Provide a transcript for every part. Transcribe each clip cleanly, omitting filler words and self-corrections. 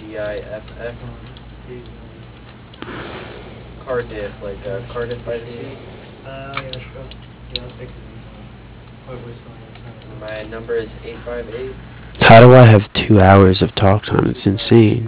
Giff. Cardiff, like Cardiff by the Sea. Yeah, sure. Yeah, I'll take it. My number is 858. How do I have 2 hours of talk time? It's insane.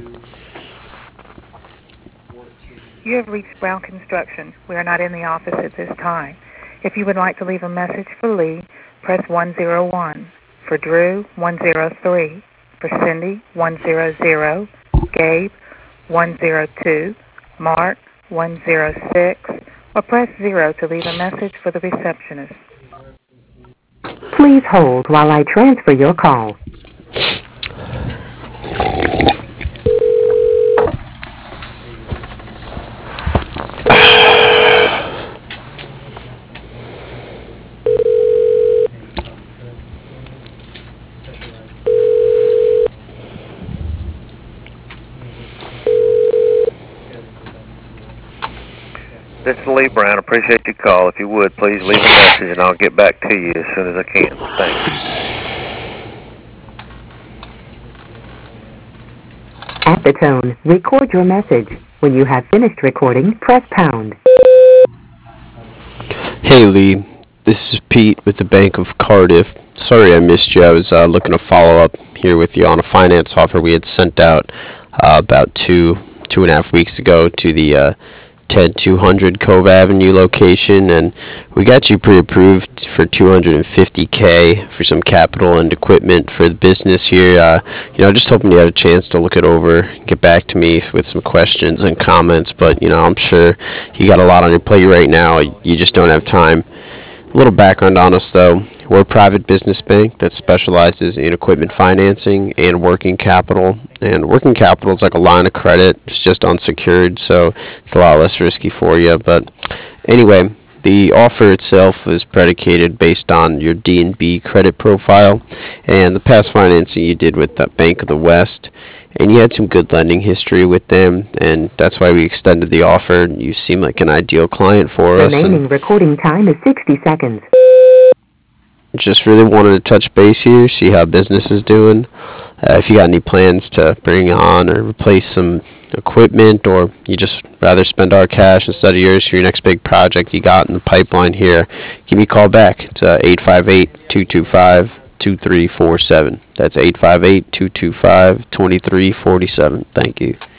You have reached Brown Construction. We are not in the office at this time. If you would like to leave a message for Lee, press 101. For Drew, 103. For Cindy, 100. Gabe, 102. Mark, 106. Or press 0 to leave a message for the receptionist. Please hold while I transfer your call. This is Lee Brown. Appreciate your call. If you would, please leave a message and I'll get back to you as soon as I can. Thanks. At the tone, record your message. When you have finished recording, press pound. Hey Lee, this is Pete with the Bank of Cardiff. Sorry I missed you. I was looking to follow up here with you on a finance offer we had sent out about two and a half weeks ago to the 10200 Cove Avenue location, and we got you pre-approved for $250K for some capital and equipment for the business here. Just hoping you had a chance to look it over, get back to me with some questions and comments, but I'm sure you got a lot on your plate right now. You just don't have time. A little background on us though. We're a private business bank that specializes in equipment financing and working capital. And working capital is like a line of credit. It's just unsecured, so it's a lot less risky for you. But anyway, the offer itself is predicated based on your D&B credit profile and the past financing you did with the Bank of the West. And you had some good lending history with them, and that's why we extended the offer. You seem like an ideal client for us. Remaining recording time is 60 seconds. Just really wanted to touch base here, see how business is doing. If you got any plans to bring on or replace some equipment, or you just rather spend our cash instead of yours for your next big project you got in the pipeline here, give me a call back. It's 858-225-2347. That's 858-225-2347. Thank you.